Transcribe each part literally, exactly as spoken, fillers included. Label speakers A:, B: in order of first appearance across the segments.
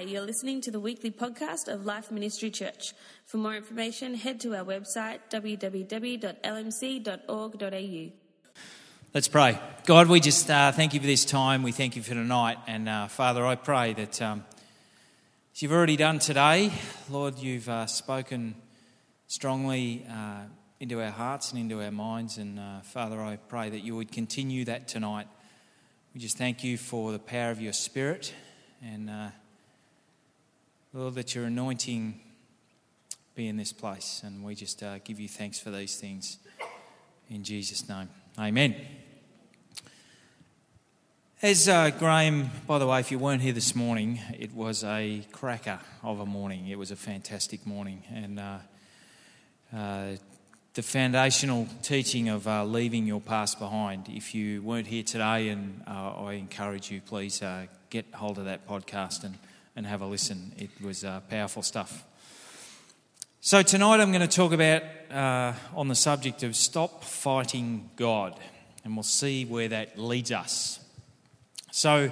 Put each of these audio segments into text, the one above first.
A: you're listening to the weekly podcast of Life Ministry Church. For more information, head to our website, w w w dot l m c dot org dot a u.
B: Let's pray. God, we just uh, thank you for this time. We thank you for tonight. And uh, Father, I pray that um, as you've already done today, Lord, you've uh, spoken strongly uh, into our hearts and into our minds. And uh, Father, I pray that you would continue that tonight. We just thank you for the power of your Spirit. And uh, Lord, that your anointing be in this place. And we just uh, give you thanks for these things. In Jesus' name. Amen. As uh, Graham, by the way, if you weren't here this morning, it was a cracker of a morning. It was a fantastic morning. And uh, uh, the foundational teaching of uh, leaving your past behind. If you weren't here today, and uh, I encourage you, please uh, get hold of that podcast and, and have a listen. It was uh, powerful stuff. So tonight I'm going to talk about uh, on the subject of stop fighting God, and we'll see where that leads us. So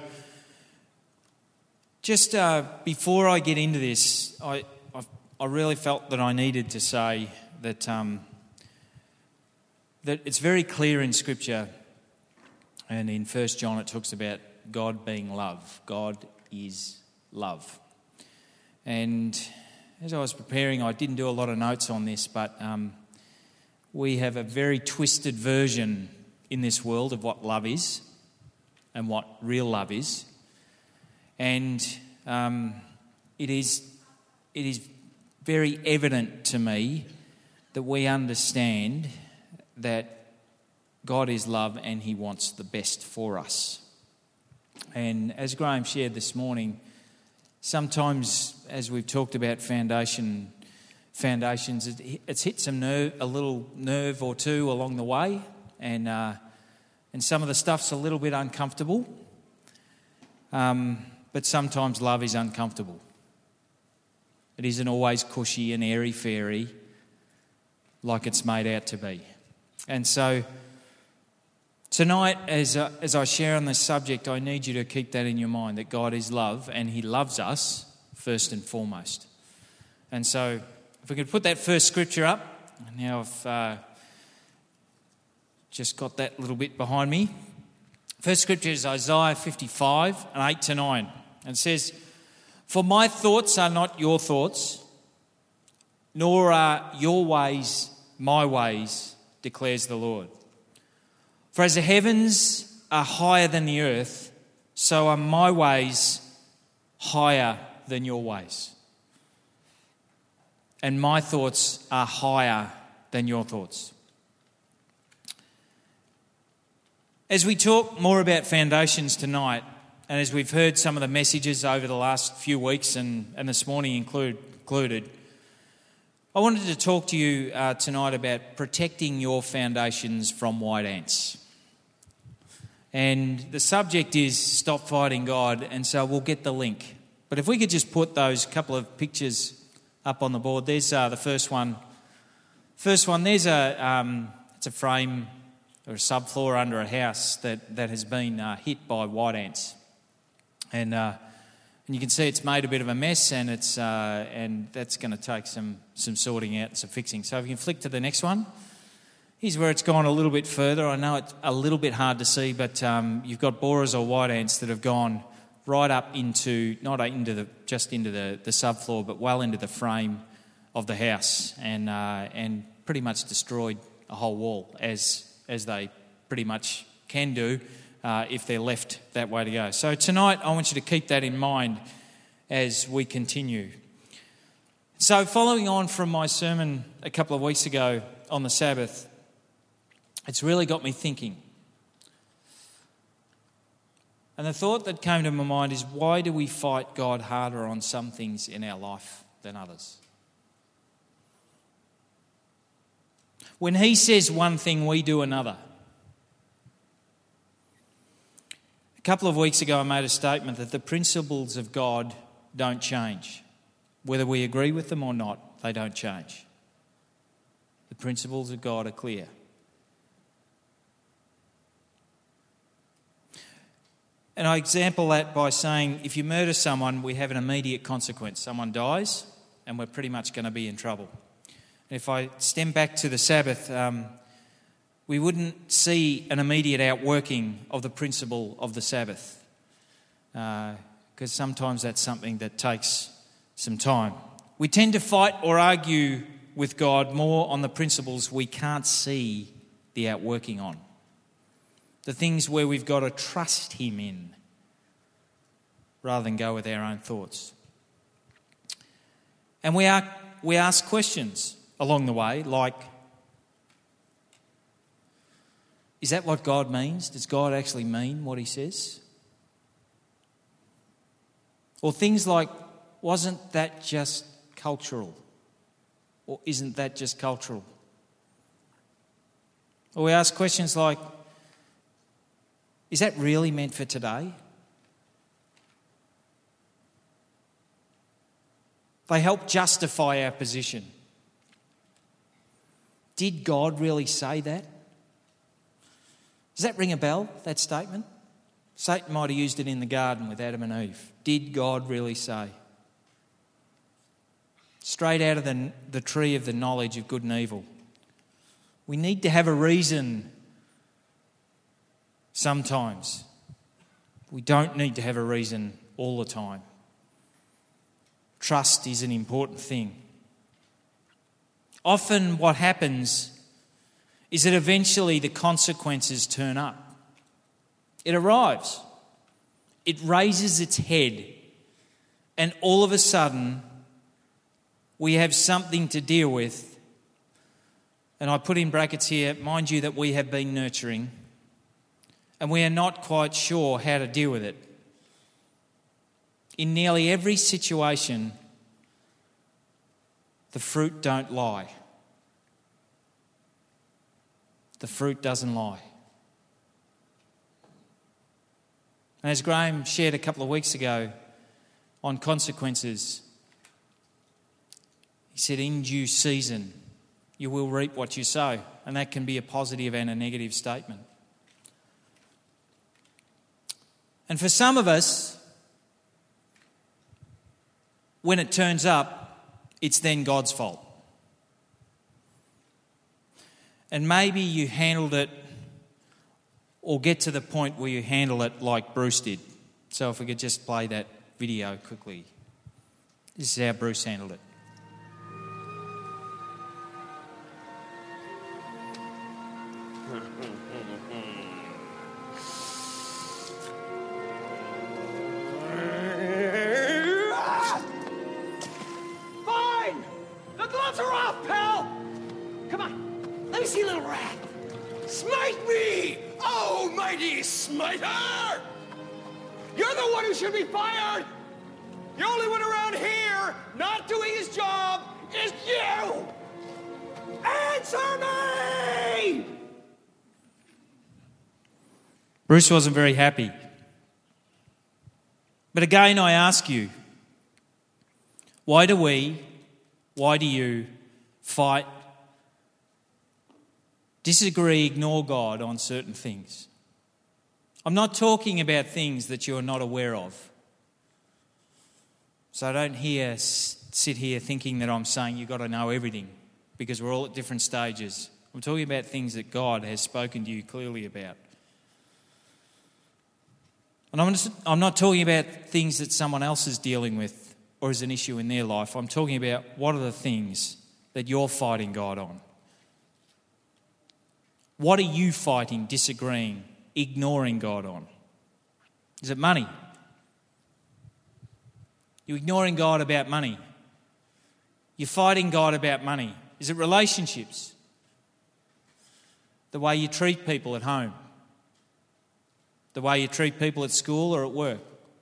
B: just uh, before I get into this, I I've, I really felt that I needed to say that um, that it's very clear in Scripture, and in First John it talks about God being love. God is love. And as I was preparing, I didn't do a lot of notes on this, but um, we have a very twisted version in this world of what love is and what real love is. And um, it is it is very evident to me that we understand that God is love and he wants the best for us. And as Graham shared this morning, sometimes as we've talked about foundation foundations, it, it's hit some nerve, a little nerve or two along the way, and uh, and some of the stuff's a little bit uncomfortable. Um, but sometimes love is uncomfortable. It isn't always cushy and airy-fairy like it's made out to be. And so tonight, as uh, as I share on this subject, I need you to keep that in your mind, that God is love and he loves us first and foremost. And so if we could put that first scripture up. Now I've uh, just got that little bit behind me. First scripture is Isaiah fifty-five and eight to nine. And it says, "For my thoughts are not your thoughts, nor are your ways my ways, declares the Lord. For as the heavens are higher than the earth, so are my ways higher than your ways. And my thoughts are higher than your thoughts." As we talk more about foundations tonight, and as we've heard some of the messages over the last few weeks and, and this morning include, included, I wanted to talk to you uh, tonight about protecting your foundations from white ants. And the subject is stop fighting God, and so we'll get the link. But if we could just put those couple of pictures up on the board. There's uh, the first one. First one, there's a um, it's a frame or a subfloor under a house that, that has been uh, hit by white ants. And uh, and you can see it's made a bit of a mess, and it's uh, and that's going to take some some sorting out and some fixing. So if you can flick to the next one. Here's where it's gone a little bit further. I know it's a little bit hard to see, but um, you've got borers or white ants that have gone right up into, not into the just into the, the subfloor, but well into the frame of the house, and uh, and pretty much destroyed a whole wall, as as they pretty much can do uh, if they're left that way to go. So tonight I want you to keep that in mind as we continue. So following on from my sermon a couple of weeks ago on the Sabbath, it's really got me thinking. And the thought that came to my mind is, why do we fight God harder on some things in our life than others? When he says one thing, we do another. A couple of weeks ago I made a statement that the principles of God don't change. Whether we agree with them or not, they don't change. The principles of God are clear. And I example that by saying if you murder someone, we have an immediate consequence. Someone dies and we're pretty much going to be in trouble. And if I stem back to the Sabbath, um, we wouldn't see an immediate outworking of the principle of the Sabbath, because uh, sometimes that's something that takes some time. We tend to fight or argue with God more on the principles we can't see the outworking on, the things where we've got to trust him in rather than go with our own thoughts. And we are, we ask questions along the way, like, is that what God means? Does God actually mean what he says? Or things like, wasn't that just cultural? Or isn't that just cultural? Or we ask questions like, is that really meant for today? They help justify our position. Did God really say that? Does that ring a bell, that statement? Satan might have used it in the garden with Adam and Eve. Did God really say? Straight out of the, the tree of the knowledge of good and evil. We need to have a reason sometimes. We don't need to have a reason all the time. Trust is an important thing. Often what happens is that eventually the consequences turn up. It arrives. It raises its head. And all of a sudden, we have something to deal with. And I put in brackets here, mind you, that we have been nurturing. And we are not quite sure how to deal with it. In nearly every situation, the fruit don't lie. The fruit doesn't lie. And as Graham shared a couple of weeks ago on consequences, he said, in due season, you will reap what you sow. And that can be a positive and a negative statement. And for some of us, when it turns up, it's then God's fault. And maybe you handled it or get to the point where you handle it like Bruce did. So if we could just play that video quickly. This is how Bruce handled it.
C: Fine! The gloves are off, pal! Come on, let me see, little rat. Smite me, oh mighty smiter! You're the one who should be fired! The only one around here not doing his job is you! Answer me!
B: Bruce wasn't very happy. But again, I ask you, why do we, why do you fight, disagree, ignore God on certain things? I'm not talking about things that you're not aware of. So I don't hear, sit here thinking that I'm saying you've got to know everything, because we're all at different stages. I'm talking about things that God has spoken to you clearly about. And I'm, just, I'm not talking about things that someone else is dealing with or is an issue in their life. I'm talking about what are the things that you're fighting God on. What are you fighting, disagreeing, ignoring God on? Is it money? You're ignoring God about money. You're fighting God about money. Is it relationships? The way you treat people at home? The way you treat people at school or at work?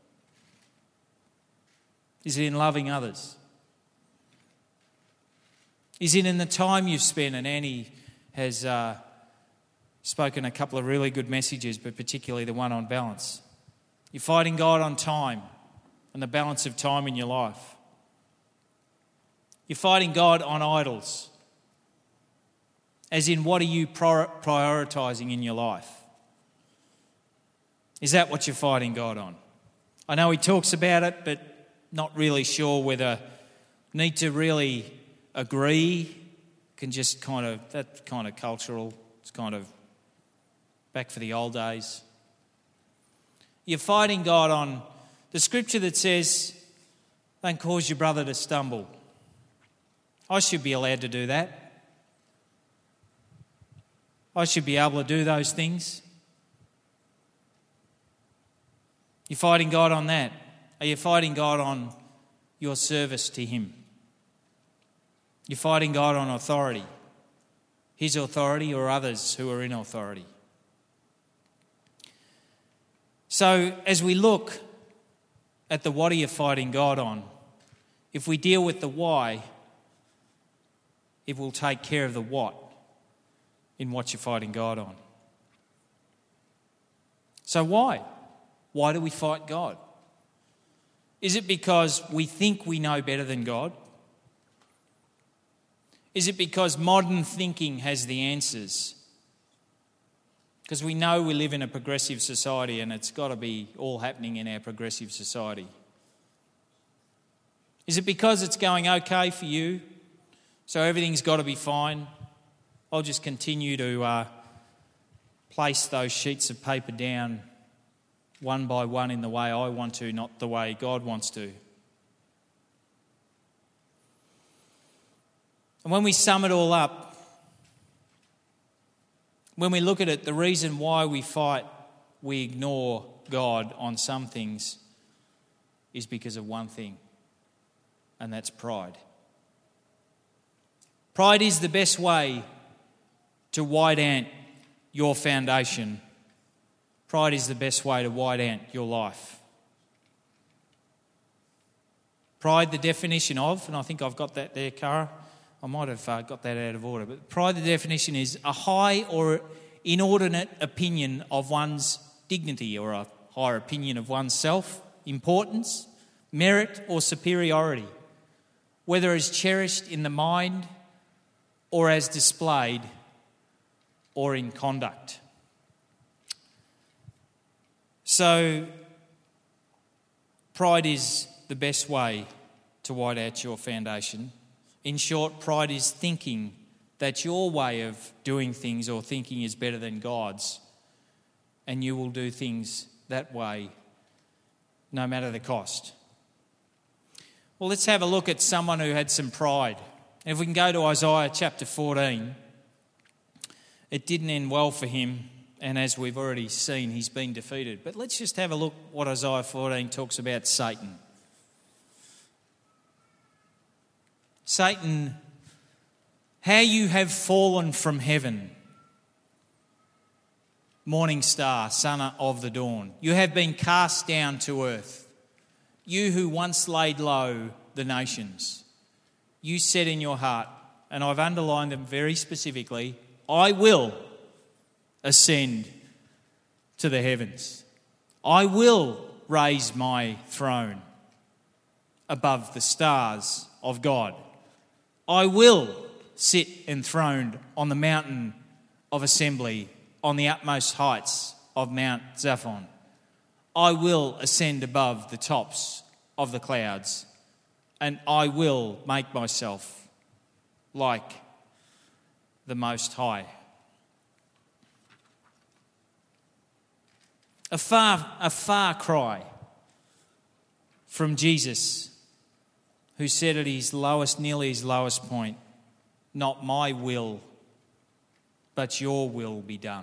B: Is it in loving others? Is it in the time you've spent? And Annie has uh, spoken a couple of really good messages, but particularly the one on balance. You're fighting God on time and the balance of time in your life. You're fighting God on idols. As in, what are you prioritising in your life? Is that what you're fighting God on? I know he talks about it, but not really sure whether need to really agree, can just kind of, that's kind of cultural, it's kind of back for the old days. You're fighting God on the scripture that says, don't cause your brother to stumble. I should be allowed to do that. I should be able to do those things. You're fighting God on that. Are you fighting God on your service to him? You're fighting God on authority, his authority or others who are in authority. So as we look at the what are you fighting God on, if we deal with the why, it will take care of the what in what you're fighting God on. So why? Why do we fight God? Is it because we think we know better than God? Is it because modern thinking has the answers? Because we know we live in a progressive society and it's got to be all happening in our progressive society. Is it because it's going okay for you, so everything's got to be fine? I'll just continue to uh, place those sheets of paper down one by one in the way I want to, not the way God wants to. And when we sum it all up, when we look at it, the reason why we fight, we ignore God on some things is because of one thing, and that's pride. Pride is the best way to white ant your foundation. Pride is the best way to white ant your life. Pride, the definition of, and I think I've got that there, Cara. I might have uh, got that out of order. But pride, the definition is a high or inordinate opinion of one's dignity, or a higher opinion of one's self, importance, merit or superiority, whether as cherished in the mind or as displayed or in conduct. So, pride is the best way to white out your foundation. In short, pride is thinking that your way of doing things or thinking is better than God's, and you will do things that way no matter the cost. Well, let's have a look at someone who had some pride. And if we can go to Isaiah chapter fourteen, it didn't end well for him. And as we've already seen, he's been defeated. But let's just have a look what Isaiah fourteen talks about Satan. Satan, how you have fallen from heaven, morning star, son of the dawn. You have been cast down to earth. You who once laid low the nations. You said in your heart, and I've underlined them very specifically, I will ascend to the heavens. I will raise my throne above the stars of God. I will sit enthroned on the mountain of assembly on the utmost heights of Mount Zaphon. I will ascend above the tops of the clouds, and I will make myself like the Most High. A far, a far cry from Jesus, who said at his lowest, nearly his lowest point, not my will, but your will be done.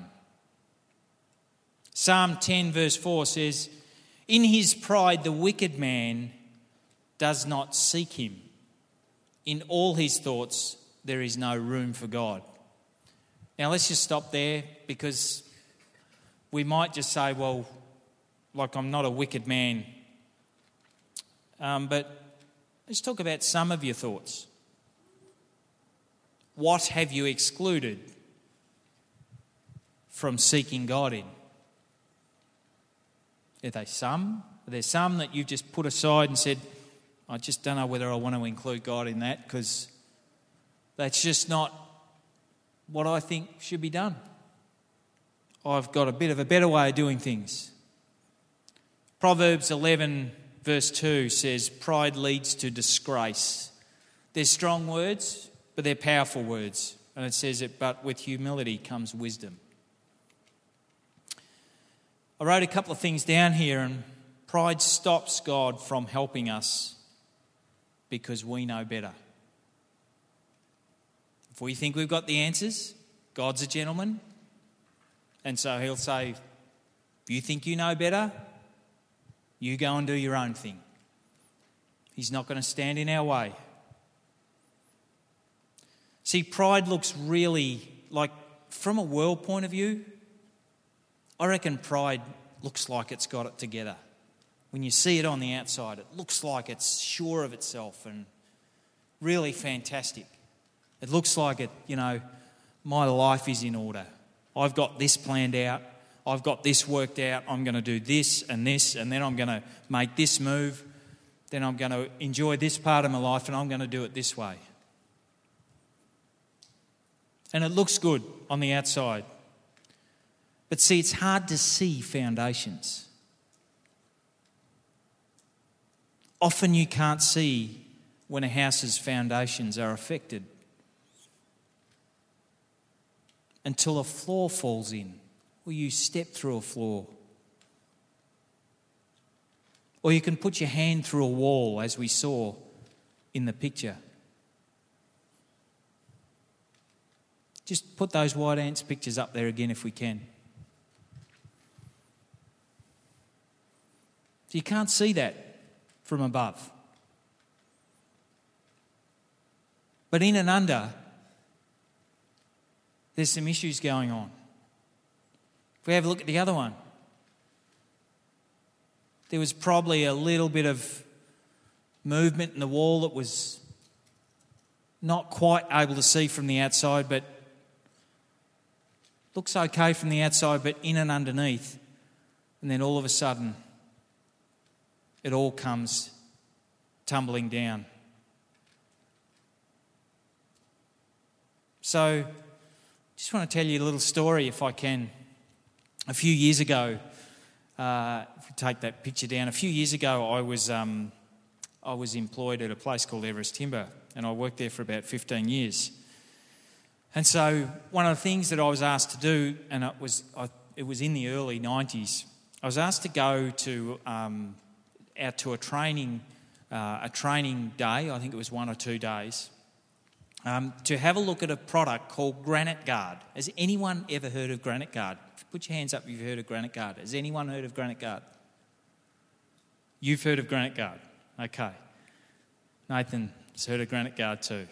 B: Psalm ten verse four says, in his pride the wicked man does not seek him. In all his thoughts there is no room for God. Now let's just stop there, because we might just say, well, like I'm not a wicked man. Um, but let's talk about some of your thoughts. What have you excluded from seeking God in? Are there some? Are there some that you've just put aside and said, I just don't know whether I want to include God in that, because that's just not what I think should be done. I've got a bit of a better way of doing things. Proverbs eleven verse two says, pride leads to disgrace. They're strong words, but they're powerful words. And it says it, but with humility comes wisdom. I wrote a couple of things down here, and pride stops God from helping us because we know better. If we think we've got the answers, God's a gentleman, and so he'll say, if you think you know better, you go and do your own thing. He's not going to stand in our way. See, pride looks really, like, from a world point of view, I reckon pride looks like it's got it together. When you see it on the outside, it looks like it's sure of itself and really fantastic. It looks like it, you know, my life is in order. I've got this planned out. I've got this worked out. I'm going to do this and this, and then I'm going to make this move. Then I'm going to enjoy this part of my life, and I'm going to do it this way. And it looks good on the outside. But see, it's hard to see foundations. Often you can't see when a house's foundations are affected until a floor falls in, or you step through a floor. Or you can put your hand through a wall, as we saw in the picture. Just put those white ants pictures up there again if we can. So you can't see that from above. But in and under, there's some issues going on. If we have a look at the other one, there was probably a little bit of movement in the wall that was not quite able to see from the outside, but looks okay from the outside, but in and underneath. And then all of a sudden, it all comes tumbling down. So, just want to tell you a little story if I can. A few years ago, uh, if we take that picture down, a few years ago I was um, I was employed at a place called Everest Timber, and I worked there for about fifteen years. And so one of the things that I was asked to do, and it was I, it was in the early nineties, I was asked to go to um, out to a training uh, a training day. I think it was one or two days. Um, to have a look at a product called Granite Guard. Has anyone ever heard of Granite Guard? Put your hands up if you've heard of Granite Guard. Has anyone heard of Granite Guard? You've heard of Granite Guard. Okay. Nathan has heard of Granite Guard too.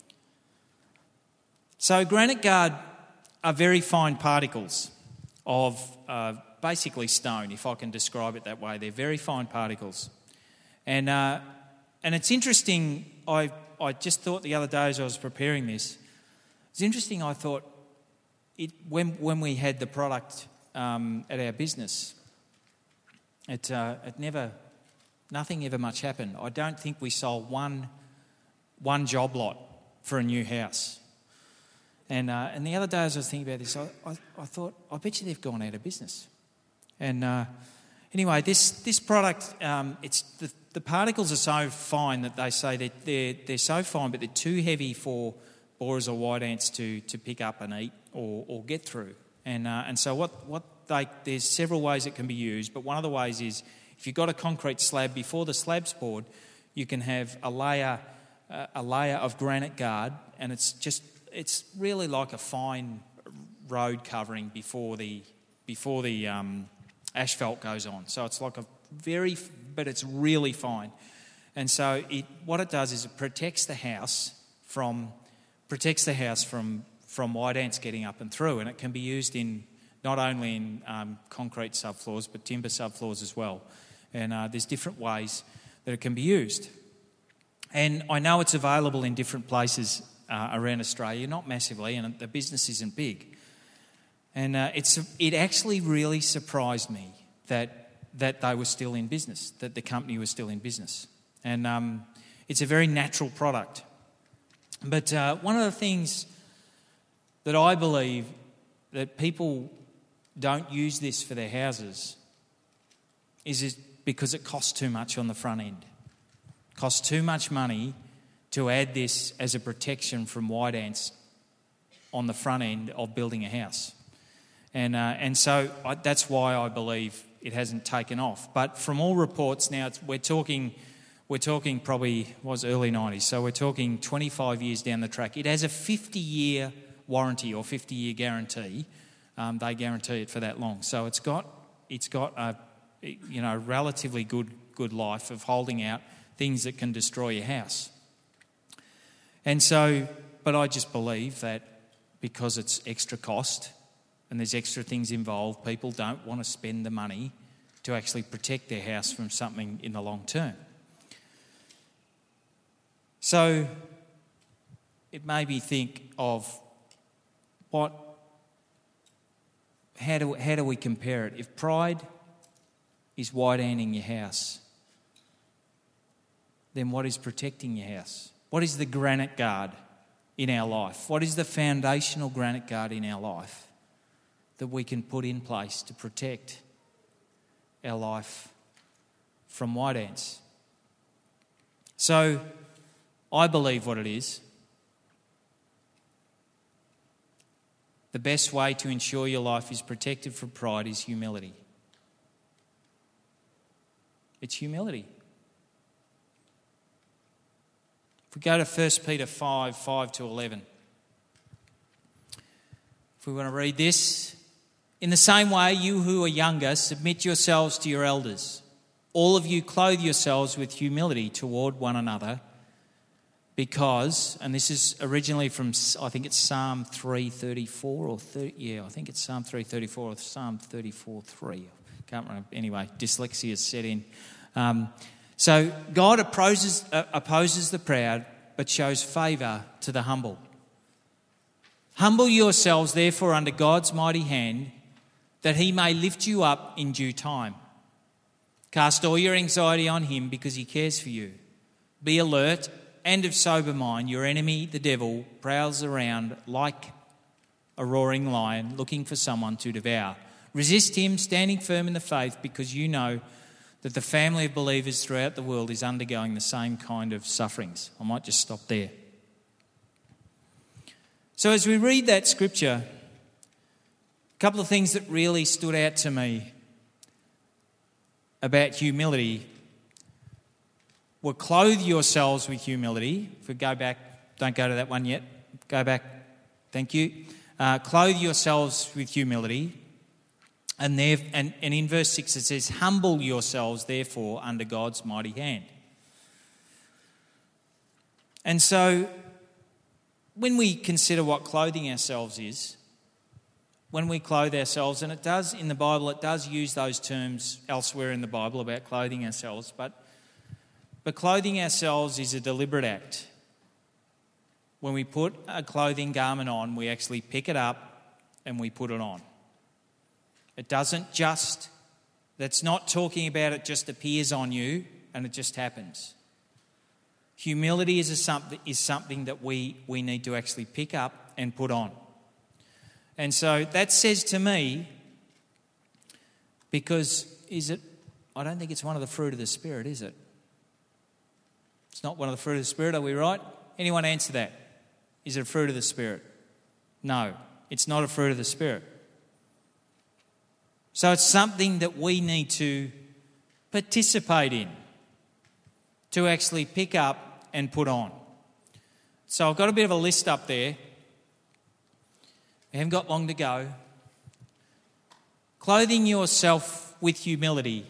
B: So Granite Guard are very fine particles of uh, basically stone, if I can describe it that way. They're very fine particles. And uh, and it's interesting, I I just thought the other day as I was preparing this, it's interesting, I thought, it when when we had the product um, at our business, it uh, it never, nothing ever much happened. I don't think we sold one one job lot for a new house. And uh, and the other day as I was thinking about this, I, I, I thought, I bet you they've gone out of business. And uh, anyway, this this product, um, it's the, the particles are so fine that they say that they're they're so fine, but they're too heavy for borers or white ants to, to pick up and eat or, or get through. And uh, and so what what they there's several ways it can be used, but one of the ways is if you've got a concrete slab, before the slab's poured, you can have a layer uh, a layer of Granite Guard, and it's just it's really like a fine road covering before the before the um, asphalt goes on. So it's like a very, but it's really fine. And so it what it does is it protects the house from protects the house from from white ants getting up and through, and it can be used in not only in um, concrete subfloors but timber subfloors as well. And uh, there's different ways that it can be used. And I know it's available in different places uh, around Australia, not massively, and the business isn't big. And uh, it's it actually really surprised me that that they were still in business, that the company was still in business. And um, it's a very natural product. But uh, one of the things that I believe that people don't use this for their houses is, is because it costs too much on the front end. It costs too much money to add this as a protection from white ants on the front end of building a house. And uh, and so I, that's why I believe it hasn't taken off. But from all reports now, it's, we're talking we're talking probably was early nineties, so we're talking twenty-five years down the track. It has a fifty-year warranty or fifty-year guarantee. Um, they guarantee it for that long, so it's got it's got a you know relatively good good life of holding out things that can destroy your house. And so, but I just believe that because it's extra cost and there's extra things involved, people don't want to spend the money to actually protect their house from something in the long term. So it made me think of what, how do, how do we compare it? If pride is white-anting your house, then what is protecting your house? What is the granite guard in our life? What is the foundational granite guard in our life that we can put in place to protect our life from white ants? So I believe what it is. The best way to ensure your life is protected from pride is humility. It's humility. If we go to First Peter five, five to eleven. If we want to read this. In the same way, you who are younger, submit yourselves to your elders. All of you clothe yourselves with humility toward one another, because, and this is originally from, I think it's Psalm three thirty-four or thirty, yeah, I think it's Psalm three thirty-four or Psalm thirty-four three. Can't remember. Anyway, dyslexia is set in. Um, so God opposes, uh, opposes the proud, but shows favour to the humble. Humble yourselves, therefore, under God's mighty hand, that he may lift you up in due time. Cast all your anxiety on him because he cares for you. Be alert and of sober mind. Your enemy, the devil, prowls around like a roaring lion looking for someone to devour. Resist him, standing firm in the faith, because you know that the family of believers throughout the world is undergoing the same kind of sufferings. I might just stop there. So as we read that scripture, a couple of things that really stood out to me about humility were clothe yourselves with humility. If we go back, don't go to that one yet. Go back. Thank you. Uh, clothe yourselves with humility. And, there, and, and in verse six it says, humble yourselves therefore under God's mighty hand. And so when we consider what clothing ourselves is, when we clothe ourselves, and it does in the Bible, it does use those terms elsewhere in the Bible about clothing ourselves, but, but clothing ourselves is a deliberate act. When we put a clothing garment on, we actually pick it up and we put it on. It doesn't just, that's not talking about it just appears on you and it just happens. Humility is, a something, is something that we, we need to actually pick up and put on. And so that says to me, because is it, I don't think it's one of the fruit of the Spirit, is it? It's not one of the fruit of the Spirit, are we right? Anyone answer that? Is it a fruit of the Spirit? No, it's not a fruit of the Spirit. So it's something that we need to participate in, to actually pick up and put on. So I've got a bit of a list up there. We haven't got long to go. Clothing yourself with humility.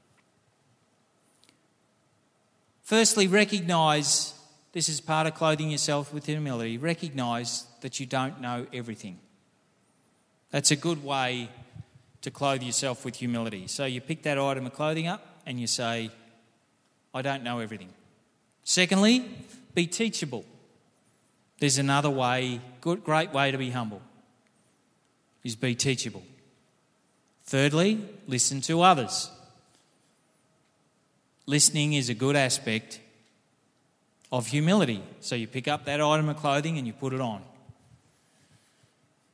B: Firstly, recognise, this is part of clothing yourself with humility, recognise that you don't know everything. That's a good way to clothe yourself with humility. So you pick that item of clothing up and you say, I don't know everything. Secondly, be teachable. There's another way, good, great way to be humble, is be teachable. Thirdly, listen to others. Listening is a good aspect of humility. So you pick up that item of clothing and you put it on.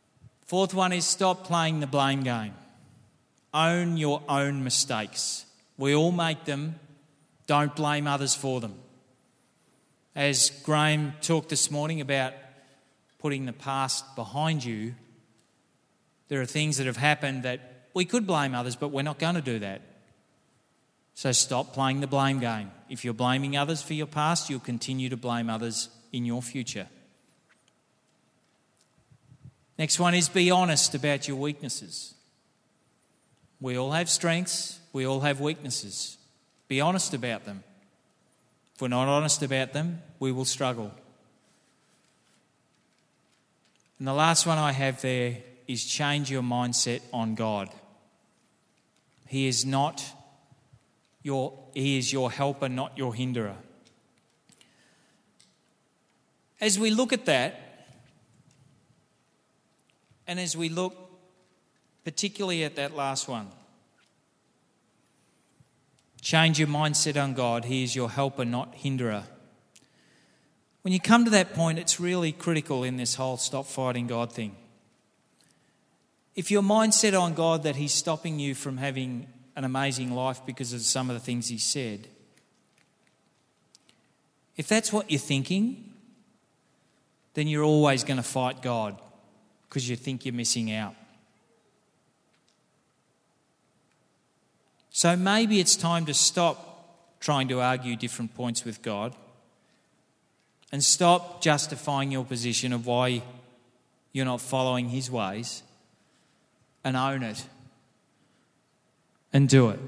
B: Fourth one is stop playing the blame game. Own your own mistakes. We all make them. Don't blame others for them. As Graham talked this morning about putting the past behind you, there are things that have happened that we could blame others, but we're not going to do that. So stop playing the blame game. If you're blaming others for your past, you'll continue to blame others in your future. Next one is be honest about your weaknesses. We all have strengths, we all have weaknesses. Be honest about them. If we're not honest about them, we will struggle. And the last one I have there is change your mindset on God. He is not your, He is your helper, not your hinderer. As we look at that, and as we look particularly at that last one, change your mindset on God. He is your helper, not hinderer. When you come to that point, it's really critical in this whole stop fighting God thing. If your mindset on God that He's stopping you from having an amazing life because of some of the things He said, if that's what you're thinking, then you're always going to fight God because you think you're missing out. So maybe it's time to stop trying to argue different points with God and stop justifying your position of why you're not following His ways and own it and do it.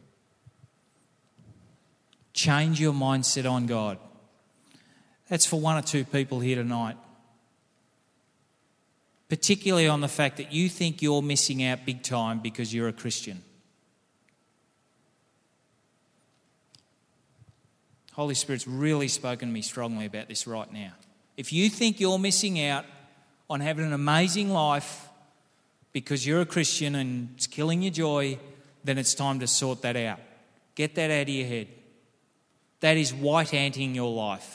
B: Change your mindset on God. That's for one or two people here tonight. Particularly on the fact that you think you're missing out big time because you're a Christian. Holy Spirit's really spoken to me strongly about this right now. If you think you're missing out on having an amazing life because you're a Christian and it's killing your joy, then it's time to sort that out. Get that out of your head. That is white-anting your life.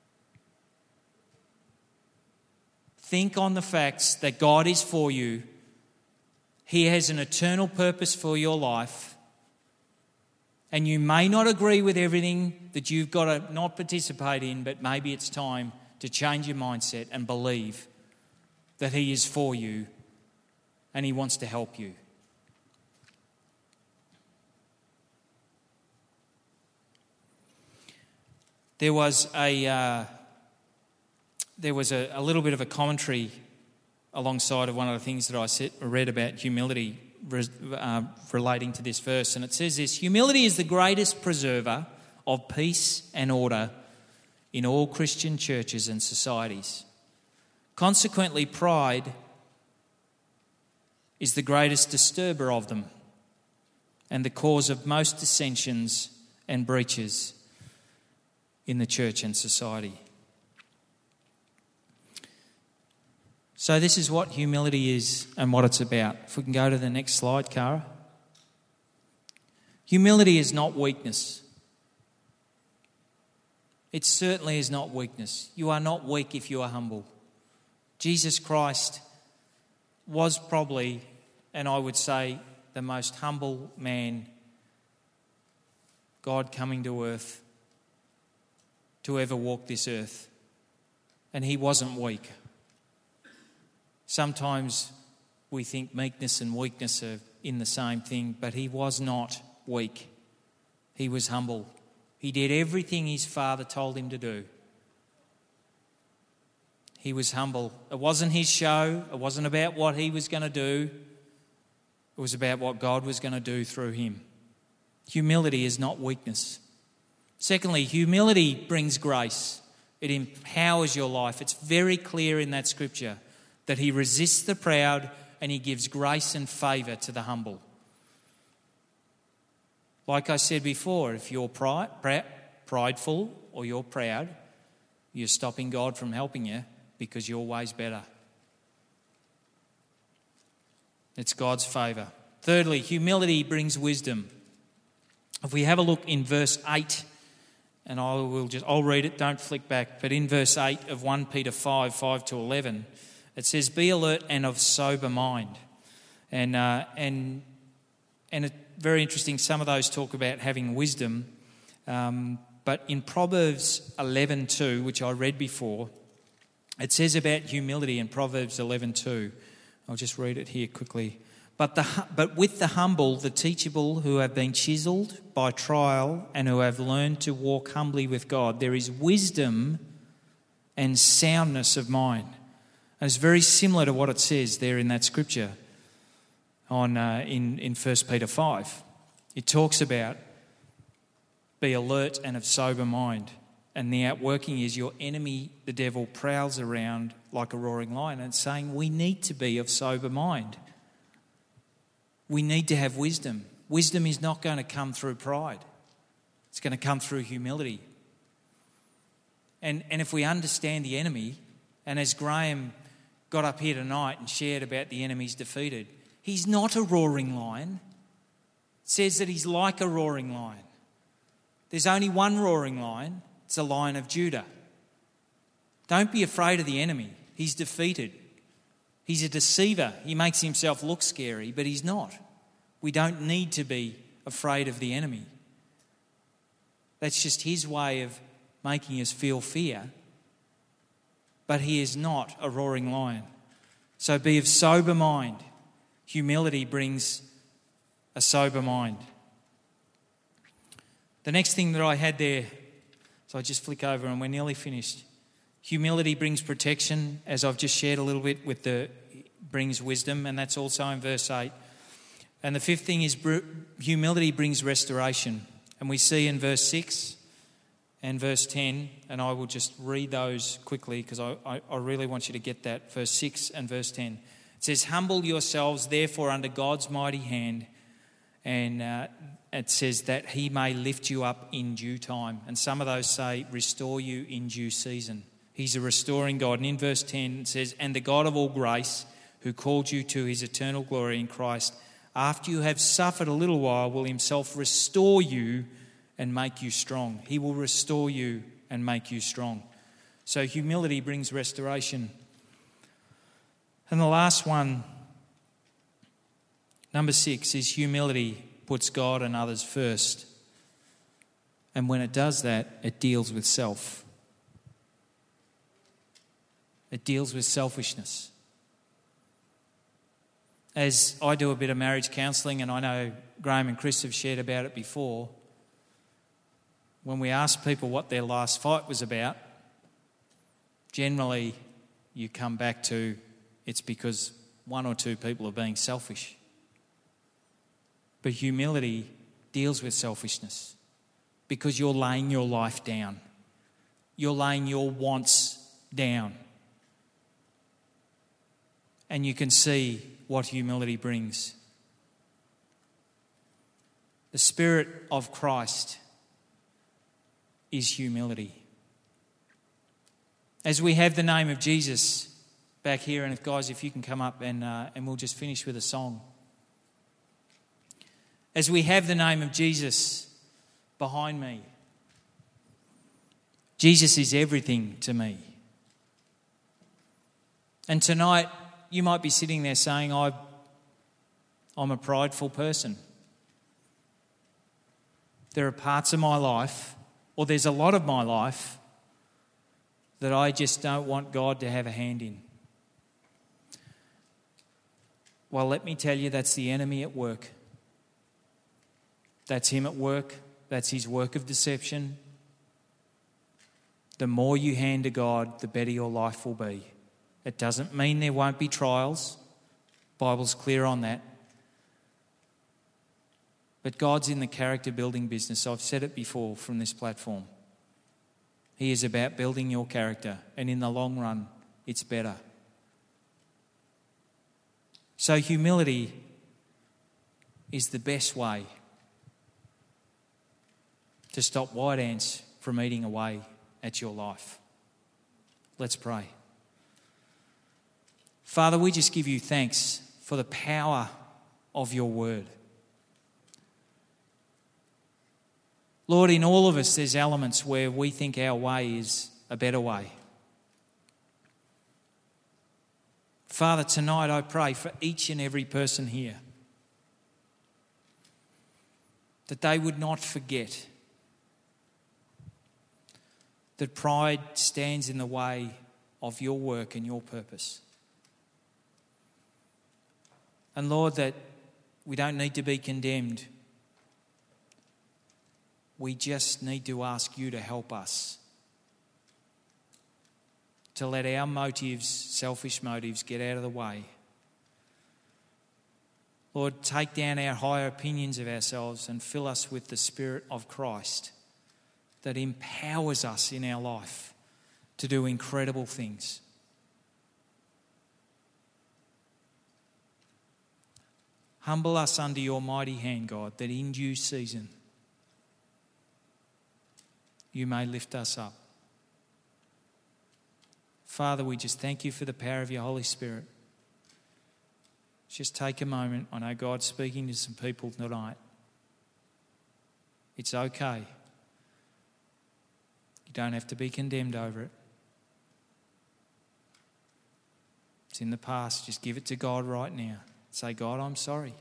B: Think on the facts that God is for you. He has an eternal purpose for your life. And you may not agree with everything that you've got to not participate in, but maybe it's time to change your mindset and believe that He is for you and He wants to help you. There was a uh, there was a, a little bit of a commentary alongside of one of the things that I said, read about humility uh, relating to this verse, and it says this: humility is the greatest preserver of peace and order in all Christian churches and societies. Consequently, pride is the greatest disturber of them and the cause of most dissensions and breaches in the church and society. So this is what humility is and what it's about. If we can go to the next slide, Cara. Humility is not weakness. It certainly is not weakness. You are not weak if you are humble. Jesus Christ was probably, and I would say, the most humble man, God coming to earth, to ever walk this earth. And He wasn't weak. Sometimes we think meekness and weakness are in the same thing, but He was not weak. He was humble. He did everything His Father told Him to do. He was humble. It wasn't His show. It wasn't about what He was going to do. It was about what God was going to do through Him. Humility is not weakness. Secondly, humility brings grace. It empowers your life. It's very clear in that scripture that He resists the proud and He gives grace and favour to the humble. Like I said before, if you're pride, prideful or you're proud, you're stopping God from helping you because your way's better. It's God's favour. Thirdly, humility brings wisdom. If we have a look in verse eight, and I will just I'll read it, don't flick back, but in verse eight of First Peter five, five to eleven, it says, "Be alert and of sober mind." And uh, and and it, very interesting, some of those talk about having wisdom. Um, but in Proverbs eleven two, which I read before, it says about humility in Proverbs eleven two. I'll just read it here quickly. But, the, but with the humble, the teachable, who have been chiselled by trial and who have learned to walk humbly with God, there is wisdom and soundness of mind. And it's very similar to what it says there in that scripture on uh, in, in First Peter five. It talks about be alert and of sober mind. And the outworking is your enemy, the devil, prowls around like a roaring lion and saying we need to be of sober mind. We need to have wisdom. Wisdom is not going to come through pride. It's going to come through humility. And, and if we understand the enemy, and as Graham got up here tonight and shared about the enemy's defeated, he's not a roaring lion. It says that he's like a roaring lion. There's only one roaring lion. It's a Lion of Judah. Don't be afraid of the enemy. He's defeated. He's a deceiver. He makes himself look scary, but he's not. We don't need to be afraid of the enemy. That's just his way of making us feel fear. But he is not a roaring lion. So be of sober mind. Humility brings a sober mind. The next thing that I had there, so I just flick over and we're nearly finished. Humility brings protection, as I've just shared a little bit with the brings wisdom, and that's also in verse eight. And the fifth thing is humility brings restoration. And we see in verse six and verse ten, and I will just read those quickly because I, I, I really want you to get that, verse six and verse ten. It says, humble yourselves therefore under God's mighty hand, and uh, it says that he may lift you up in due time. And some of those say restore you in due season. He's a restoring God. And in verse ten it says, and the God of all grace, who called you to his eternal glory in Christ, after you have suffered a little while, will himself restore you and make you strong. He will restore you and make you strong. So humility brings restoration. And the last one, number six, is humility puts God and others first. And when it does that, it deals with self. It deals with selfishness. As I do a bit of marriage counselling, and I know Graham and Chris have shared about it before, when we ask people what their last fight was about, generally you come back to it's because one or two people are being selfish. But humility deals with selfishness because you're laying your life down. You're laying your wants down. And you can see what humility brings. The Spirit of Christ is humility. As we have the name of Jesus back here, and if guys, if you can come up and uh, and we'll just finish with a song. As we have the name of Jesus behind me, Jesus is everything to me. And tonight, you might be sitting there saying, I, I'm a prideful person. There are parts of my life, or there's a lot of my life, that I just don't want God to have a hand in. Well, let me tell you, that's the enemy at work. That's him at work. That's his work of deception. The more you hand to God, the better your life will be. It doesn't mean there won't be trials. The Bible's clear on that. But God's in the character building business. I've said it before from this platform. He is about building your character, and in the long run, it's better. So humility is the best way to stop white ants from eating away at your life. Let's pray. Father, we just give you thanks for the power of your word. Lord, in all of us, there's elements where we think our way is a better way. Father, tonight I pray for each and every person here. that they would not forget that pride stands in the way of your work and your purpose. And Lord, that we don't need to be condemned. We just need to ask you to help us to let our motives, selfish motives, get out of the way. Lord, take down our higher opinions of ourselves and fill us with the Spirit of Christ that empowers us in our life to do incredible things. Humble us under your mighty hand, God, that in due season you may lift us up. Father, we just thank you for the power of your Holy Spirit. Just take a moment. I know God's speaking to some people tonight. It's okay. You don't have to be condemned over it. It's in the past. Just give it to God right now. Say, God, I'm sorry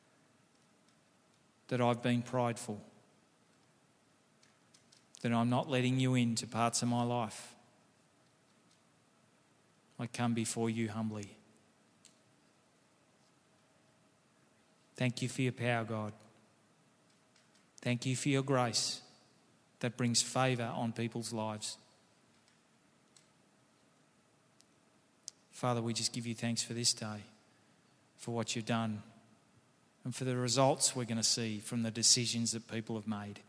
B: that I've been prideful, that I'm not letting you into parts of my life. I come before you humbly. Thank you for your power, God. Thank you for your grace that brings favour on people's lives. Father, we just give you thanks for this day, for what you've done, and for the results we're going to see from the decisions that people have made.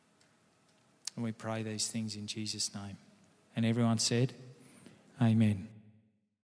B: And we pray these things in Jesus' name. And everyone said, Amen.